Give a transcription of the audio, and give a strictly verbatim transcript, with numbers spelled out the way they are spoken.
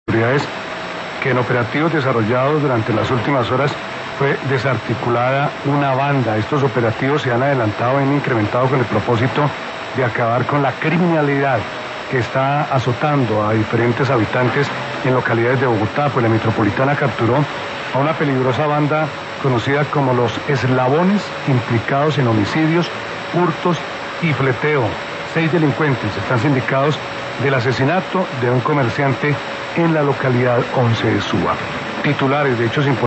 autoridades que en operativos desarrollados durante las últimas horas fue desarticulada una banda. Estos operativos se han adelantado y han incrementado con el propósito de acabar con la criminalidad que está azotando a diferentes habitantes en localidades de Bogotá. Pues la metropolitana capturó a una peligrosa banda conocida como los Eslabones, implicados en homicidios, hurtos y fleteo. Seis delincuentes están sindicados del asesinato de un comerciante en la localidad once de Suba. Titulares de hechos importantes.